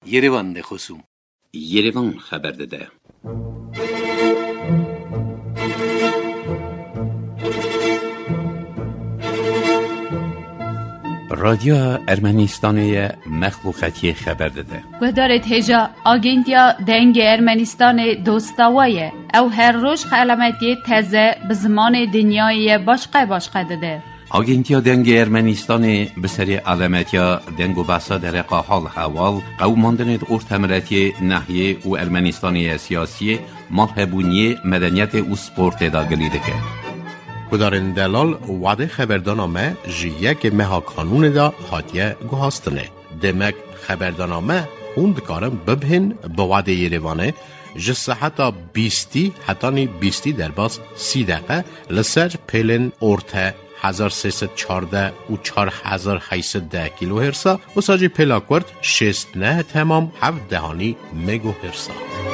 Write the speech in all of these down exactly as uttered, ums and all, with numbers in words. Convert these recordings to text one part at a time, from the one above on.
Yerevan de خصوم Yerevan خبر داده. رادیو ارمنستان مخلوقاتی خبر داده. و دارد هجا آگنتیا دنگ ارمنستان دوستاویه او هر روز خلمتی تازه به زمان دنیای باشقه باشقه داده. آگنتیا دنگ ارمنستان به سری علامتیا دنگ و بحثا در حال حوال قوماندن ارتمرتی نحیه و ارمنستانی سیاسی مرحبونی مدنیت و سپورت داگلی دکه. کدارن دلال وعده خبردانامه جیه که مها قانون دا حاتیه گوهاستنه. دمک خبردانامه خوند کارم ببهن به وعده یریوانه جسه حتی بیستی حتی نی بیستی در باز سی دقیقه لسر پیلن ارته هزار سیصد چارده و چار هزار هیصد ده کیلو هرسا و ساجی پلاکورد شست نه تمام هفت دهانی مگو هرسا.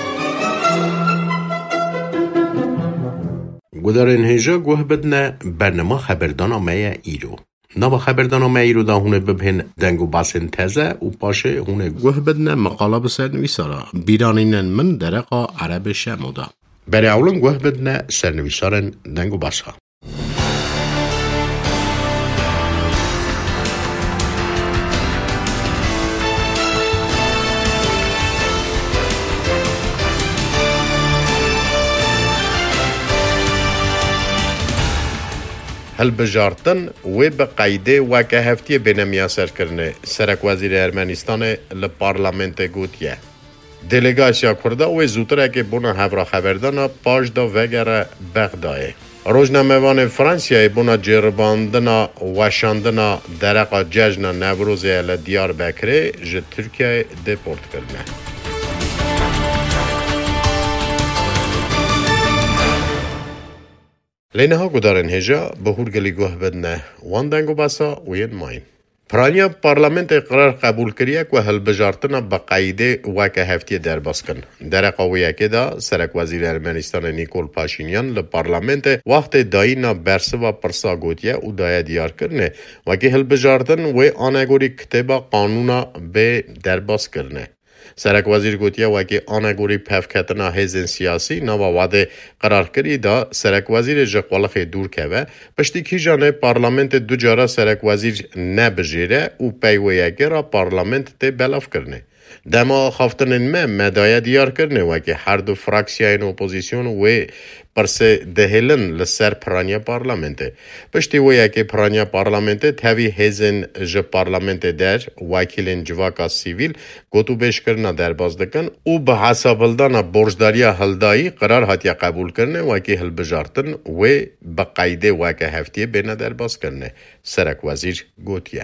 گودارن هجا گوه بدنه برنامه خبردانامه ایرو. نوا خبردانامه ایرو دا هونه ببهن دنگو باسن تزه و پاشه هونه گوه بدنه مقاله بسر نویسارا بیرانینن من درقا عرب شمودا. برای اولن گوه بدنه سرنویسارن دنگو باسا. هل بجارتن و به قاعده و که هفته بینمی اثر کرنه سرک وزیر ارمنستان لپارلمنت گوتیه. دلیگاسیا کرده و زودتره که بنا هفرا خبردانا پاش دا وگره بغدایه. روزنامه‌وان فرانسیای بنا جرباندنا وشاندنا درقا جشن نوروزه لدیار بکره جه ترکیه دپورت کرنه. لینها گدارن هجا به هرگلی گوه بدنه وان دنگو باسا وین ماین. پرانیا پارلمنت قرار قبول کریه که هل بجارتنا با قاعده وکه هفته در باز کن. در قویه که دا سرک وزیر ارمنستان نیکول پاشینیان لپارلمنت وقت دایینا برسه و پرسا گوتیه و دایه دیار کرنه و که هل بجارتن و آنگوری کتبا قانونا به در باز کرنه. سرک وزیر گوتیه و که آنگوری پفکتنا هزین سیاسی نوا وعده قرار کری دا سرک وزیر جقوالخ دور که و پشتی کی جانه پارلمنت دو جارا سرک وزیر نبجیره و پیویه که را پارلمنت تی بلاف کرنه. دما خافتنن ما مدایه دیار کرنه و که هر دو فراکسیاین اپوزیسیون و پرسه دهلن لسر پرانیا پارلمنته. پشتی ویا که پرانیا پارلمنته تاوی هزن جه پارلمنته در وکیلین جواکا سیویل گوتو بیش کرنا در باز دکن او به حسابلدان برجداریا هلدایی قرار هاتیا قبول کرنه و که هل بجارتن و به قایده و که هفتیه بینه در باز کرنه. سرک وزیر گوتیه.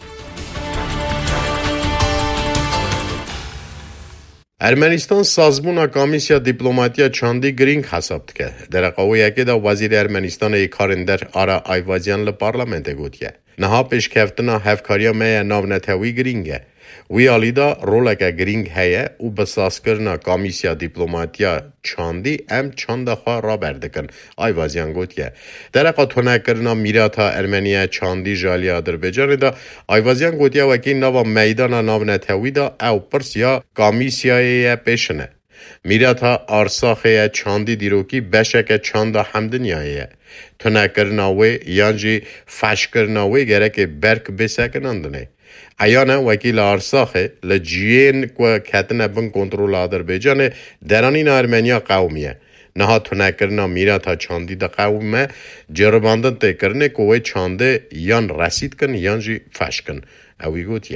ارمنستان سازمان کمیسیا دیپلماتیا چاندی گرینگ حساب که در قویه که دا وزیر ارمنستان ایکارندر آرا آیوازیان لپارلمنت گوتیه. نها پیش کفتنا هفکاریا میا ناونتوی گرینگه. وی آلیدا رولکا گرینگ هیه و بساس کرنا کمیسیا دیپلماتیا چاندی ام چانده خواه را بردکن. آیوازیان گوتیه. در قطونه کرنا میراتا ارمنیا چاندی جالی آدربیجان دا آیوازیان گوتیه وکی نوا میدان ناونتوی دا او پرس یا کمیسیای پیشنه. میراتا آرساخه چاندی دیروکی بشک چانده همدنیایه. تونه کرناوی یانجی فش کرناوی گره که برک بسکنندنه. ایانه وکیل آرساخه لجین که کتنه بن کنترول آذربایجان درانین ارمنیا قومیه. نها تونه کرنا میراتا چاندی دا قومه جرباندن تی کرنه که وی چانده یان رسید کن یانجی فش کن. اوی گوتیه.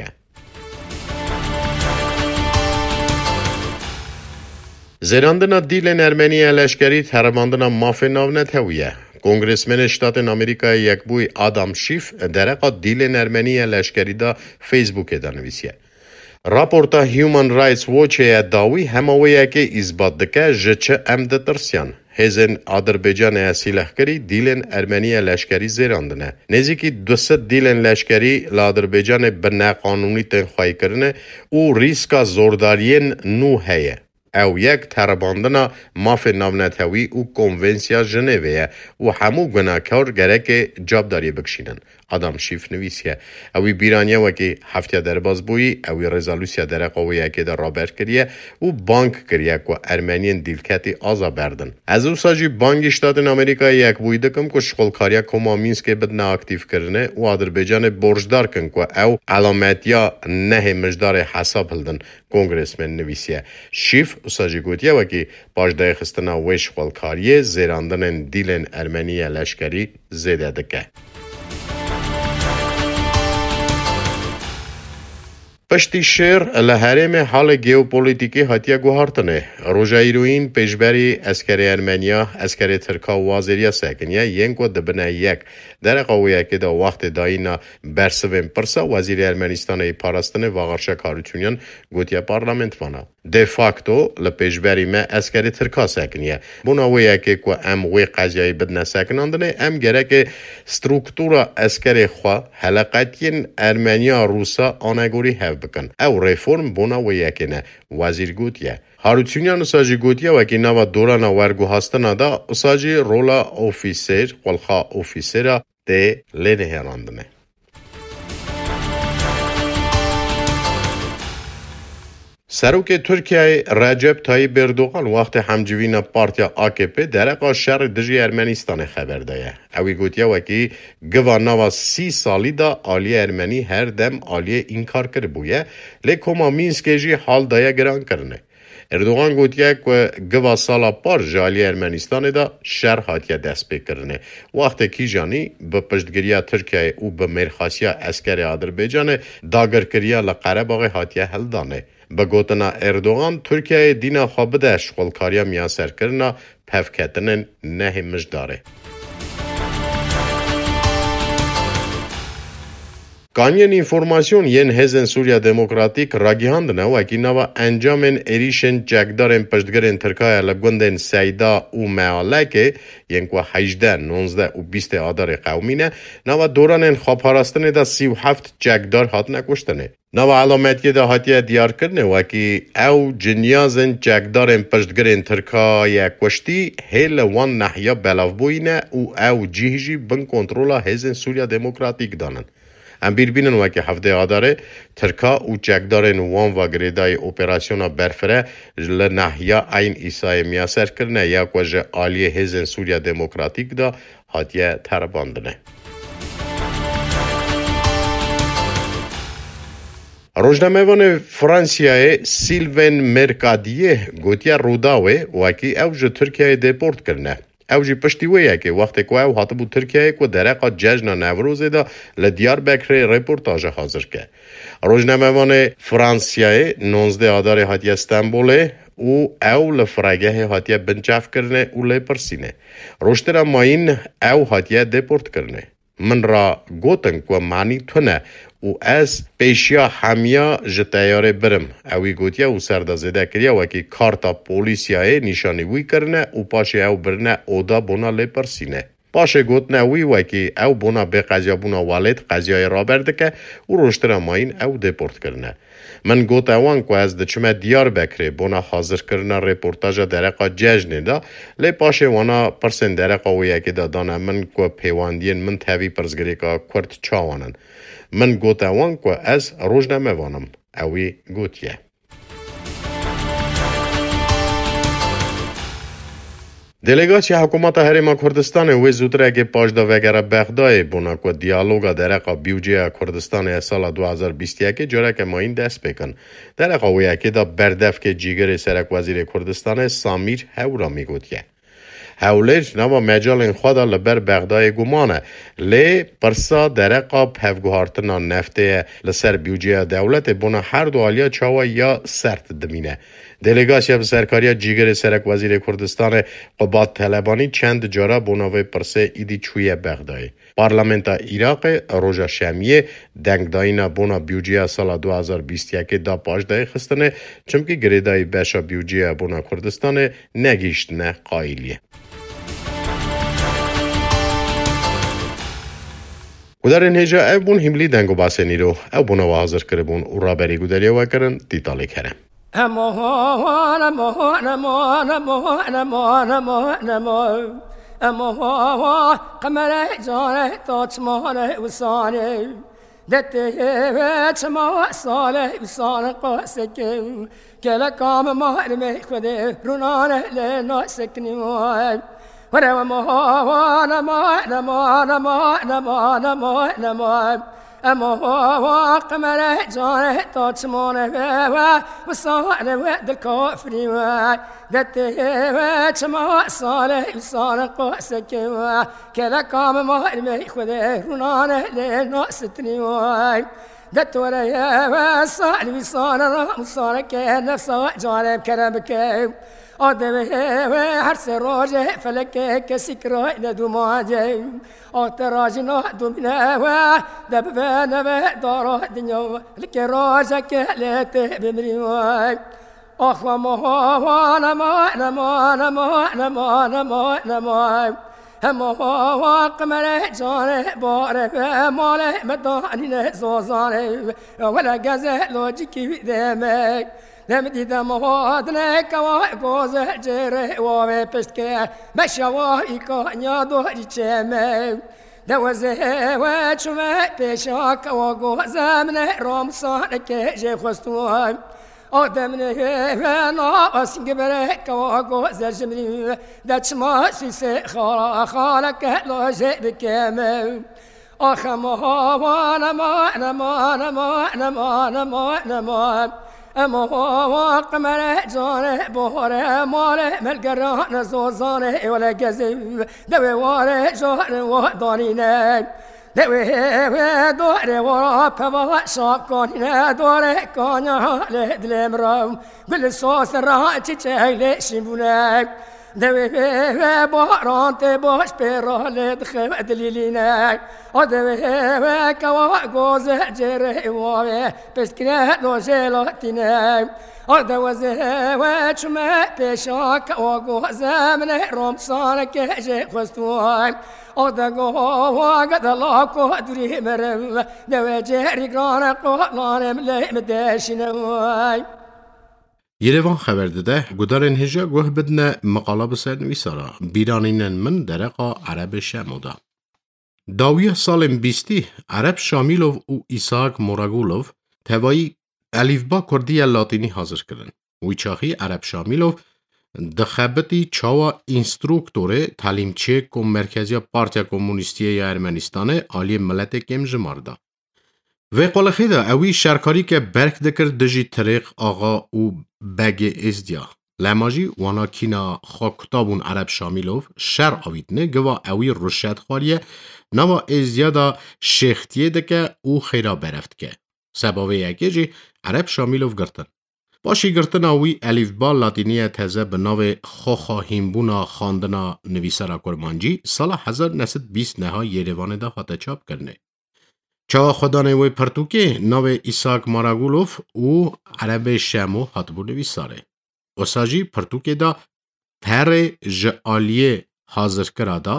زیراندنا دیلن ارمنیا لشکری ترماندنا مافی ناونت هویه. کنگرسمن شتات امریکای یک بوی آدام شیف درقا دیلن ارمنیا لشکری دا فیسبوک دا نویسیه. راپورتا هیومن رایتس ووچه داوی همویه که ازباد دکه جچه امده ترسیان. هزن آذربایجان اسیلخکری دیلن ارمنیا لشکری زیراندنه. نزدیکی دویست دیلن لشکری لآذربایجان بنا قانونی تنخواهی کرنه او ریسکا زوردارین نو هیه. او یک ترباندنا ماف ناونتوی و کنونسیا ژنویه و همو گناهکار گره که جابداری بکشینن. آدم شیف نویسیه اوی بیرانیه وکی هفته در باز بوی اوی رزالوسیا در قویه که در رابر کریه و بانک کریه که ارمنیان دیلکتی آزا بردن از او ساجی بانک اشتات امریکا یک بوی دکم که شغلکاریا کما مینسک بدنا اکتیف کرنه و آذربایجان برجدار کن که او علامتیا نه مجدار حساب هلدن کنگرسمن نویسیه شیف ساجی گوتیه وکی باجده خستنا و شغلکاری زیراندن دیلن ارمنی لشکری زیده دکه پشتی شیر لحرم حال گیوپولیتیکی هاتیه گوهارتنه روژا ایروین پیشبری اسکری ارمنیا اسکری ترکا و وازیریا سکنیه ینکو دبنه یک در قویه که دا وقت دایینا برسوین پرسا وزیر ارمنستان پاراستنه واغرشا کاروچونیان گوتیه پارلمنت وانا de facto لپیشبری ما اسکری ترکا سکنیه بونا ویه که که ام وی قضیه بدنه سکناندنه ام گره که ستروکتورا اسکری خواه حلقاتین ارمنیا روسا آنگوری هف بکن او ریفورم بونا ویه که نه وزیر گوتیه هاروچونیان ساجی گوتیه و که نوا دورانا ورگو هستنا دا ساجی رولا اوفیسر قلخا اوفیسر ده لینه هراندنه سروک ترکیه رجب طایب اردوغان وقت همجوین پارتیا آکپی درقا شر دجی ارمنستان خبر دایه. اوی گوتیه وکی گوانا و سی سالی دا آلی ارمنی هر دم آلی اینکار کر بویه لیکوما مینسکه جی حال دایه گران کرنه. اردوغان گوتیه که گوا سالا پار جالی ارمنستان دا شر هاتیه دست بکرنه. وقت کی جانی به پشتگیری ترکیه و به مرخاسیا اسکر آذربایجان داگر کریا لقره باقی هاتیه هل دانه. به گوتنا اردوغان ترکیه دینا خوابده شغلکاریا میاسر کرنا پفکتن نه مجداره. کانین اینفورماسیون ین هزن سوریا دموکراتیک راگیهاندنه و اکی نوا انجامن اریشن جگدارن پشتگرین ترکای لگوندن سیدا و معالکه ین که هجده، نونزده و بیست آدار قومینه نوا دوران خواب هراستنه دا سی و هفت جگدار هات نکشتنه. نوا علامتی دا هاتیه دیار کرنه و اکی او جنیازن جگدارن پشتگرین ترکای کشتی هیل وان نحیا بلاف بوینه و او جیهجی بن کنترولا هزن سوریا دموکراتیک دانن. ام بیر بینن وکی هفته آداره ترکا و جگدارن وان و گریدای اپراسیونا برفره لنحیا این ایسای میاسر کرنه یا کجه آلی هزن سوریا دموکراتیک دا هاتیه ترباندنه. روزنامه‌وان فرانسیای سیلون مرکادیه گوتیا روداوه وکی اوج ترکیه دیپورت کرنه. اوجی پشتی ویه که وقتی که او حاطبو ترکیه که درقا جشن نوروزه دا لدیار بکر رپورتاج حاضر که. روزنامه‌وان فرانسیای نوزده آدار هاتی استانبوله او او لفرگه هاتی بنچاف کرنه او لپرسینه. روشتر ماین او هاتی دیپورت کرنه. من را گوتن که معنی تونه او از پیشیا همیا جتایاره برم اوی گوتیا او سردازده کریا وکی کارتا پولیسیای نشانی وی کرنه او پاشه او برنه اودا بونا لپرسینه. پاشه گوتنه وی وکی او بونا به قضیا بونا والد قضیای را برده که او روشتر ماین او دیپورت کرنه. من گوت اوان که از دچمه دیار بکره بونا حاضر کرنه رپورتاج درقا ججنه دا لی پاشه وانا پرسن درقا وی اکی دا دانه من که پیواندین من تاوی پرزگری که کرد چاوانن. من گوت اوان که از روزنامه وانم اوی گوتیه. دلیگاسیا حکومت هرما کردستان و زودره که پاجدا وگره بغدای بونا که دیالوگا درقا بیوجه کردستان سال دو هزار و بیست و یک جره که ما این دست بکن. درقا و یکی دا بردف که جیگر سرک وزیر کردستان سامیر هورا می گوتیه. هولش نوا مجال خدا لبر بغدای گمانه لی پرسا درقا پفگوهارتنا نفته لسر بیوجه دولت بونا هر دو آلیا چاوا یا سرت دمینه. دلیگاسیا سرکاریا جیگر سرک وزیر کردستان قباد طلبانی چند جارا بوناوی پرسه ایدی چویه بغدای. پارلمنت عراق روژا شمیه دنگ داینا بونا بیوجه سال دو هزار و بیست و یک دا پاجدای خستنه چمکی گریدای بشا بیوجه بونا کردستان نگیشتنه قایلیه. گودارن هجا او بون هملی دنگو باسه نیرو او بونا و حاضر کربون او را بری گوداریا و کرن دیتالی کرن. امان امان امان امان امان امان اما هوا قمر جانه تا چمانه وسانه دته چما ساله وسانه قاسکه کلا کام مار می خده رونانه لنا سکنی وای ورا ما هوا نما نما نما نما نما نما اما هوا قمر جانه تا چمانه و وسانه و دل کافری و دته چما ساله وسانه قاسکه و کلا کام مار می خده رونانه لنا ستنی وای دت ورا و سال وسانه را وسانه که نفس جانه کربک آدم هر سه راجه فلک کسی کرای ندو ماجه آتراج نه دومینه و دب و نو دارا دنیا لک راجه که لت بمری وای آخ و ما نما نما نما نما نما نما اما هوا قمر جانه باره مال مدانی زوزانه ولا گزه لوجیکی دمک دم دیدم هادنه کوای گوزه جره و پشت که بشوایی کانیا دوری چمه دوزه و چمه پیشاک و گوزه منه رامسانه که جه خستوان آدم نه نا اسنگ بره کو گوزه جمری دچما سیسه خالا خالا که لاجه بکمه آخ ما هوا نما نما نما نما نما نما اما هوا قمر جانه باره ماله ملگران زوزانه ولا گزه دوی واره جانه و دانینه دوی دوره ورا پوا شاب کنینه دوره کانیا لدلم رو گل سوس را چیچه شیبونه دوی باران ته باش پر لد خو دلیلینه دوی کوا گوز جره و پسکنه دو جلاتینه دوزه و چمه پیشاک و گوز من رمسان که جه خستوان آدگو و گدلا کو دوری مرم دوی جری گران قلانم لیم دشنوای Երևան խավերդը գուդարեն հեժա գոհ բդնա մقاله بسر نویسارا بیرانینن من درقا عرب شمودا داویه سالم بیستی عرب شامیلوف و ایساق موراگولوف توایی الیفبا کردی لاتینی حاضر کردن ویچاخی عرب شامیلوف دخبتی چاوا اینستروکتوره تعلیمچه کم مرکزی پارتیا کمونیستی ارمنستان عالی ملت کم جماردا و قلخیده اوی شرکاری که برک دکر دجی طریق آقا او بگ ازدیا لاماجی وانا کینا خاکتابون عرب شامیلوف شر آویدنه گوا اوی رشد خواریه نوا ازدیا دا شیختیه دکه او خیرا برفت که سباوه یکی جی عرب شامیلوف گرتن باشی گرتن اوی الیف با لاتینیه تزه بناو خوخا هیمبونا خاندنا نویسارا کرمانجی سال هزار و نهصد و بیست نها یریوان دا خاطه چاپ کرنه چا خدانه وی پرتوکی ناو ایساق ماراگولوف او عرب شامو هاتبو نویساره اساجی پرتوکی دا پر جعالیه حاضر کرادا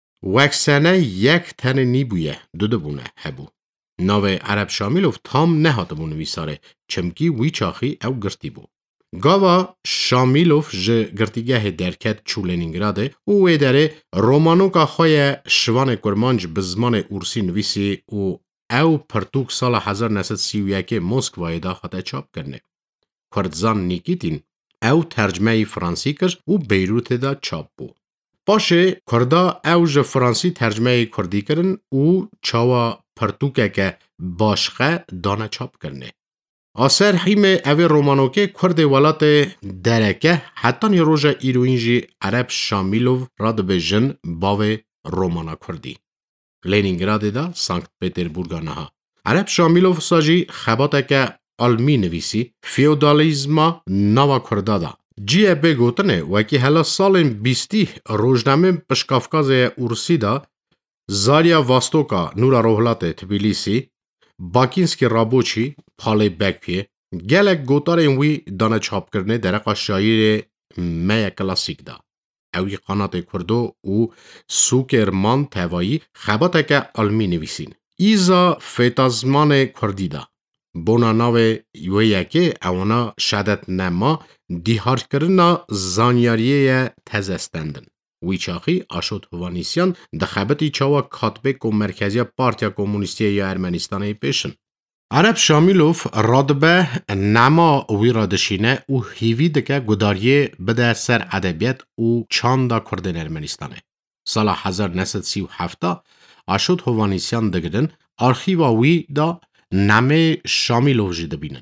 وکسانه یک تن نیبویه دو دبونه هبو ناو عرب شامیلوف تام نه هاتبو نویساره چمکی وی چاخی او گرتی بو گاوا شامیلوف ج گرتیگه درکت چولنینگراده او اداره رومانوکا خوی شوان کرمانج بزمان اورسی نویسی او او پرتوک سال هزار و نهصد و سی و یک مسکوای دا خطا چاپ کرنه کردزان نیکیتین او ترجمه فرانسی کرد و بیروت دا چاپ بو باشه کردا او ج فرانسی ترجمه کردی کرن او چاوا پرتوکه که باشخه دانه چاپ کرنه آسر حیم اوی رومانوکه کرد ولات درکه حتی نی روژا ایروینجی عرب شامیلوف راد به جن باو رومانا کردی. لینینگراد دا سانکت پتربورگا نها. عرب شامیلوف ساجی خباته که علمی نویسی فیودالیزما نوا کرده دا. جیه بگوتنه وکی هلا سال بیستی روزنامه پشکافکاز اورسی دا زاریا واستوکا نورا روحلات تبیلیسی باکینسکی رابوچی پاله بکپیه گلک گوتارین وی دانه چاپ کرنه درقا شایر میا کلاسیک دا. اوی قنات کردو او سوکرمان توایی خباته که علمی نویسین. ایزا فتازمان کردی دا. بونا ناوه یویه که اونا شدت نما دیهار کرنا زانیاریه تزستندن. ویچاقی آشود هوانیسیان دخبتی چاوا کاتبک و مرکزی پارتیا کمونیستی یا ارمنستانی پیشن. عرب شامیلوف رادبه نما وی رادشینه و هیوی دکه گداریه بده سر ادبیات و چاندا کردن ارمنستانه. سال هزار و نهصد و سی و هفت آشود هوانیسیان دگرن آرخیوا وی دا نمه شامیلوف جی دبینن.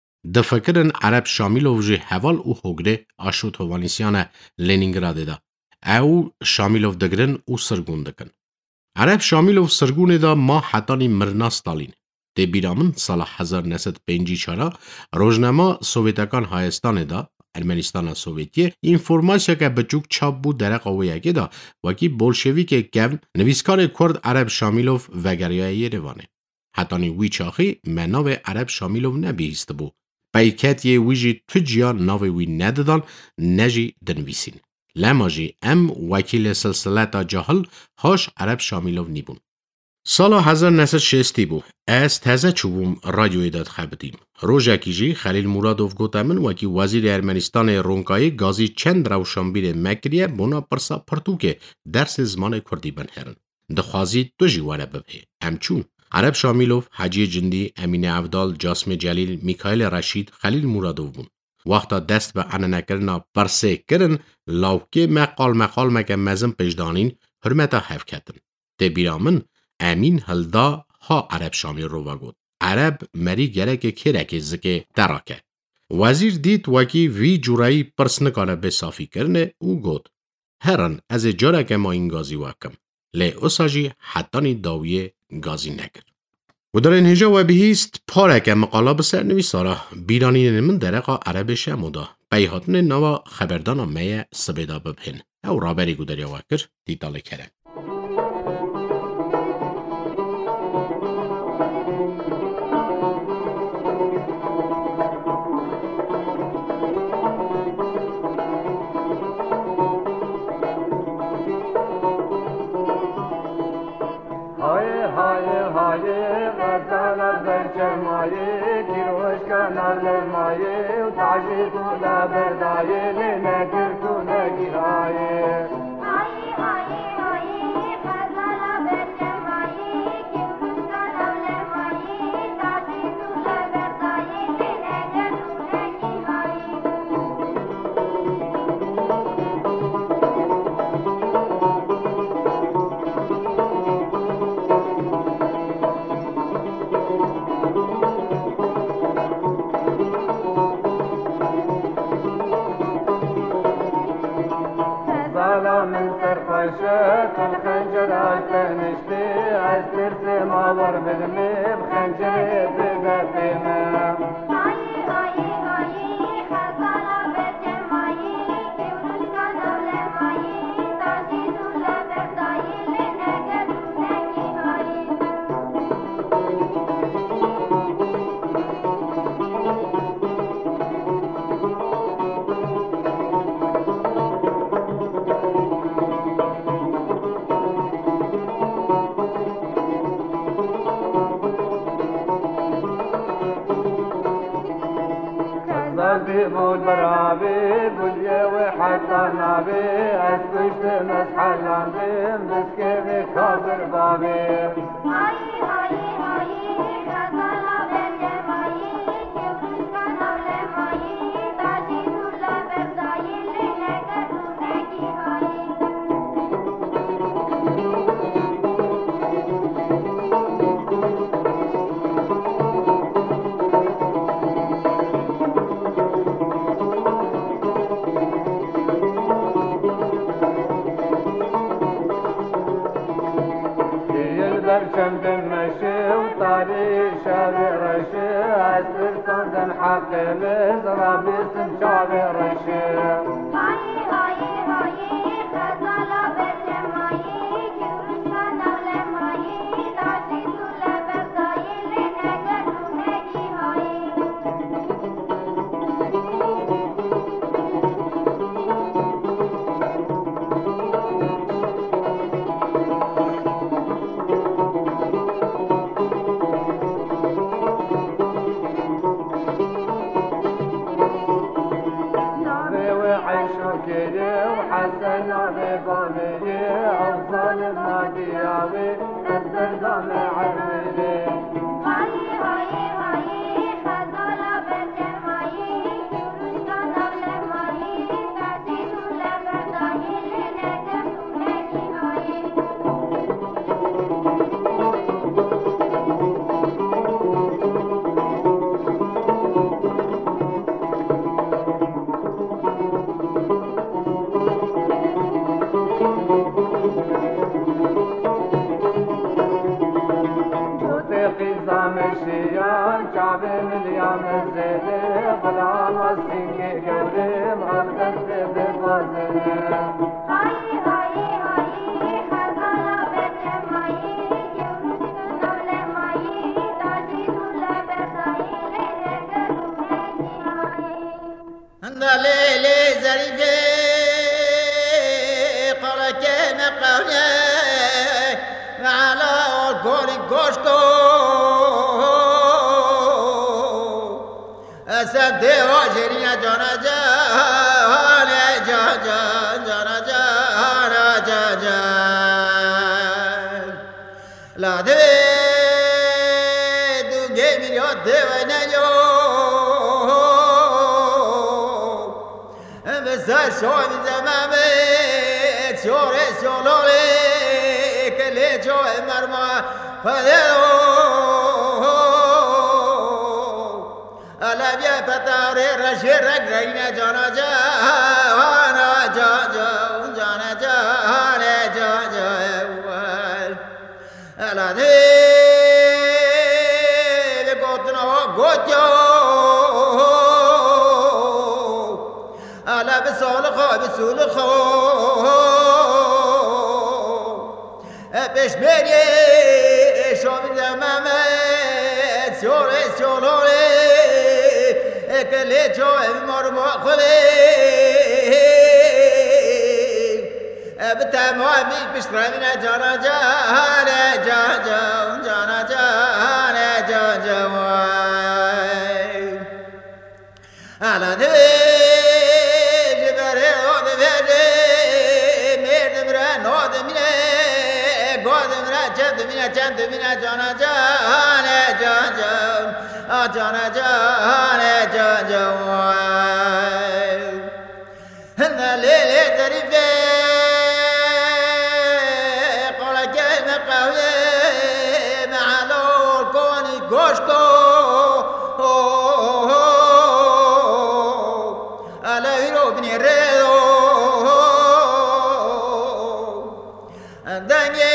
دفکرن عرب شامیلوف جی حوال و هگره آشود هوانیسیان لینینگراده دا. او شامیلوف دگرن و سرگون دکن. عرب شامیلوف سرگون دا ما حتانی مرنا ستالین. ده بیرامن سال هزار و نهصد و پنج و چهار روزنامه سوویتکان هایستان دا ارمنستان سوویتی اینفورماسیا که بچوک چاپ بود در قویه دا وکی بولشویک گون نویسکار کرد عرب شامیلوف وگریای یروانه. حتانی وی چاخی مناو عرب شامیلوف نبیست بو. بیکت یه ویجی تجیا ناو وی ندادان نجی دنویسین. لما جی ام وکیل سلسلتا جاهل هاش عرب شامیلوف نیبون. سال هزار و نهصد و شصت بو. از تازه چوبم رادیوی داد خبریم. روزکی جی خلیل مرادوف گوتامن وکی وزیر ارمنستان رونکای گازی چند روشنبیر مکریه بنا پرسا پرتوکه درس زمان کردی بنهرن. دخوازی دو جواره ببه. همچون عرب شامیلوف، حاجی جندی، امین عبدال، جاسم جلیل، میکائیل رشید، خلیل مرادوف بون. وقتا دست به انه کرنا پرسه کرن لاوکه مقال مقال مکه مزم پجدانین حرمتا حف کتن. ده بیرامن امین هلدا ها عرب شامی رو وگود. عرب مری گره که رکه زکه تراکه. وزیر دید وکی وی جورایی پرس نکاره به صافی کرنه او گود. هران از جاره که ما این گازی وکم. لی اصاجی حتانی داویه گازی نگر. و در این هجا و بهیست پاره که مقالا بسر نویسارا بیرانی من درقا عرب شمودا. بیهاتن نوا خبردان میه سبیدا ببهن. او رابری گودریا وکر دیتاله کره. بود برابي بليه وحتى نابي اسكشت مسحلان بهم بسكي كابر بابي هاي هاي هاي خزالا بني ماي كيوشكا نولي ماي تاجي دولا برداي لنكا دونكي هاي برشم دمشي وطاري شابي رشي أسر صندن حقي بزرابي سم شابي رشي هاي هاي هاي خزالا بني ماي كيوشكا نولي ماي تاجي دولا برداي لنكا دونكي هاي حسن بقومي أفضل ما ديابي الزردام عربي هاي هاي هاي خزال بجمعي شروشان لمعي تعزيز لبرداهي لنجم نجمعي مشيان شعب مليان الزهر غلام السنجي قولي مغلق بفضل هاي هاي هاي خزالة بجمعي يورد نول معي تعزيز لبرداي ليلك المهني عند ليلي زريفي قركي مقاوني على الكوري كوشكو سده واجرينا جانا جان جان جان جانا جان جان جان لا ده تو گیمی رو دیوانه جو بسر شوی زمامه شوره شلوله کلی جو مرما خداو الابیا پتاره رشی رگ رگینه جانا جانا جان جان جانا جان جان جان الاده بگوتنا گوتیو الا بسول خو بسول خو بشمری شوم زمامه سوره سولوره کلی چوه مرمو خلی اب تمامی بشترمینه جانا جانه جان جان جانا جانه جان جان الا دوی جبره آد ویده مرد مره ناد مینه گاد مره چند مینه چند مینه جانا جانه جان جان جانا جانا جان جان هن ليلة ظريفة قولا كيما قهوة مع لول كوني كوشكو على هيرو بني ريدو دنيا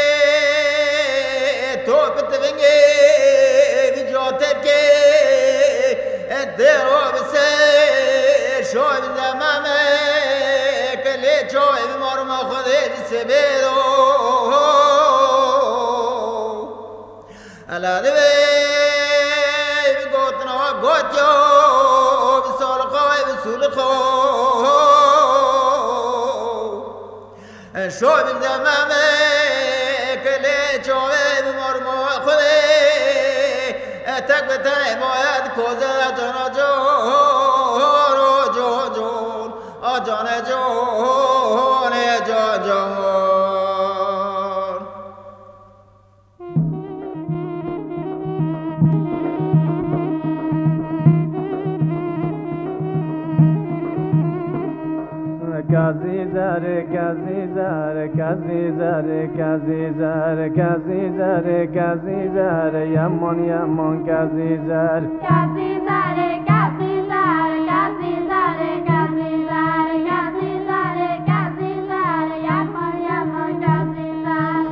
توبت بنجي ديرو بسير شوي زمامه كلي شوي بمرمى خذي سبيدو على ذبي بقوتنا وقوتيو بسول خوي بسول خو شوي زمامه كلي شوي بمرمى خذي تكبتني مواد كوزا جانا جون جون جون جانا جون جون جون Kazi zare, kazi zare, kazi zare, kazi zare, kazi zare, kazi zare, yamon yamon kazi zare. Kazi zare, kazi zare, kazi zare, kazi zare, kazi zare, kazi zare, yamon yamon kazi zare.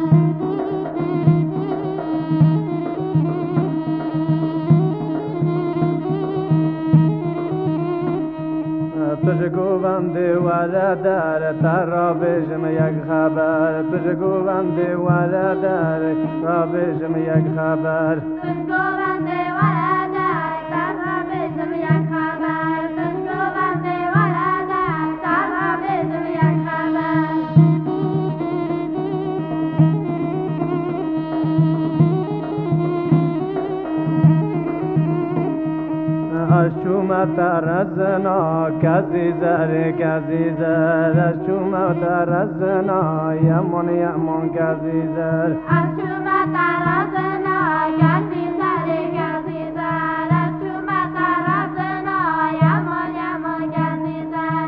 تجگو بندی وارد داره تر بجم یک خبر تجگو بندی وارد داره را بجم یک خبر تجگو بندی وارد داره تر بجم یک خبر تجگو بندی وارد داره تر بجم یک خبر اشو شوما ترزنا کزی زر کزی زر شوما ترزنا یمون یمون کزی زر شوما ترزنا کزی زر کزی زر شوما ترزنا یمون یمون کزی زر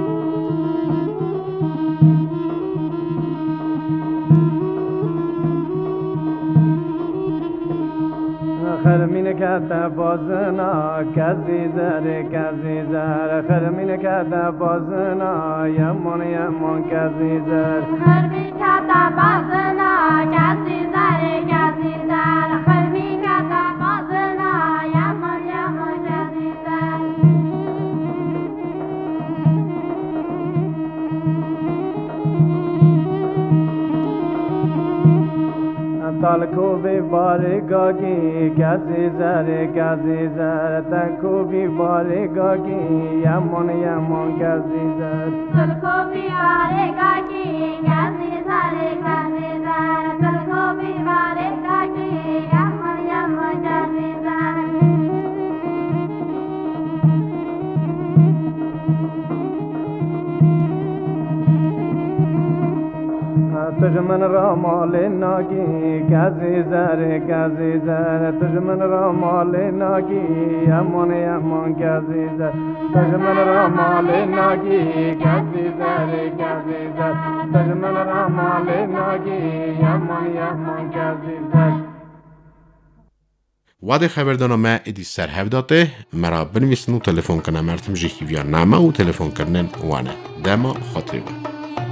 خرمین کت بازنا کزی زر کزی زر خرمین کت بازنا یمون یمون کزی زر خرمی کت بازنا کزی زر کزی زر خرمی کت بازنا یمون یمون کزی زر تالکو بی بارگاگی کزی زر کزی زر تکو بی بارگاگی یمون یمون کزی زر تلکو بی بارگاگی کزی زر کزی زر تلکو بی بارگاگی یمون یمون کزی زر تجمن را مال ناگی کزی زر کزی زر تجمن را مال ناگی یمون یمون کزی زر تجمن را مال ناگی کزی زر کزی زر تجمن را مال ناگی یمون یمون کزی زر واد خبردارنامه ادی سر هفداته مرا بنویسن و تلفن کنه مرتم جیکی ویا نامه و تلفن کردن وانه دما خاطری وان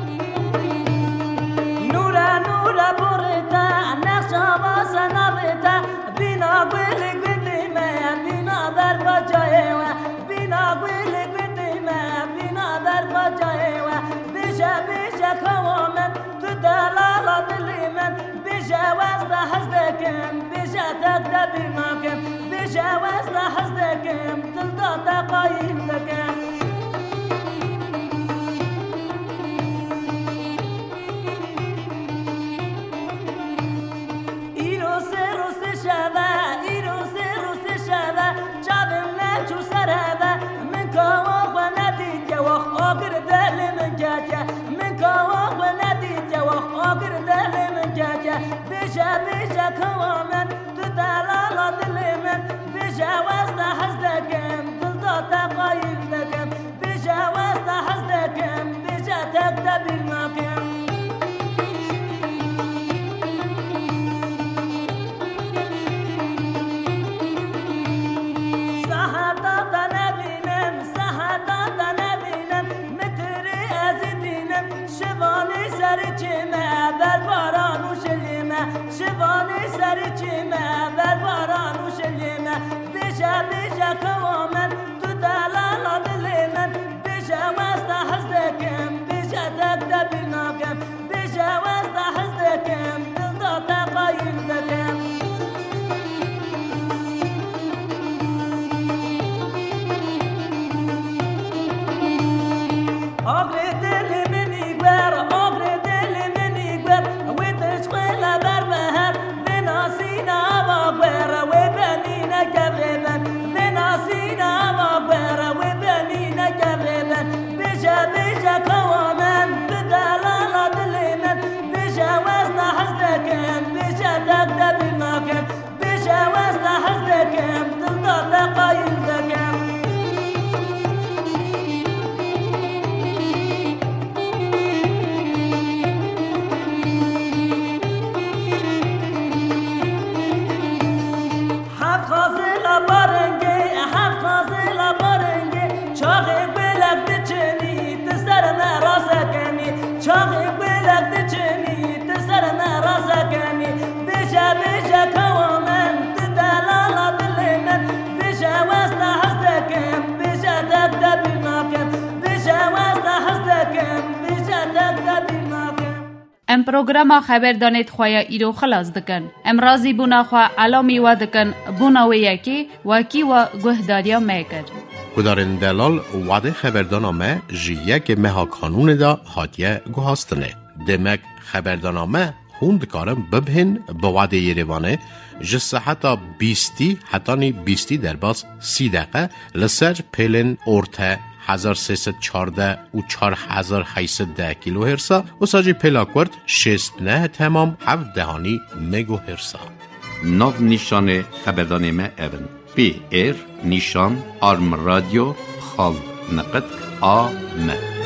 ام پروگرام خبر دانید خواه ایرو خلاص دکن. ام رازی بونا خواه علامی و دکن بونا و یکی وکی و گهداریا میکر. کدارن دلال وعده خبردارنامه جی یک مها قانون دا هاتیه گوهاستنه. دمک خبردارنامه هون دکارم ببهن با وعده یریوانه جسه حتی بیستی حتی نی بیستی در باز سی دقیقه لسر پیلن ارته هزار سیصد چارده و چهار هزار و هشتصد ده کیلو هرسا و ساجی پلاکورد شست نه تمام هفت دهانی مگو هرسا. ناو نیشان خبردان ما اون پی ایر نیشان آرم رادیو خال نقد آ م